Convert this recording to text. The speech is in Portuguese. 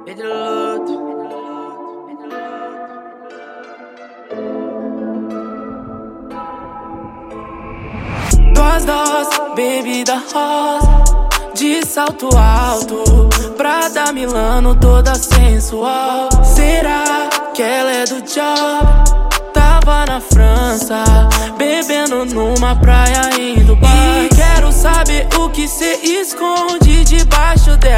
Duas doses, bebida rosa, de salto alto, Prada Milano toda sensual. Será que ela é do job? Tava na França, bebendo numa praia em Dubai. E quero saber o que cê esconde debaixo dela.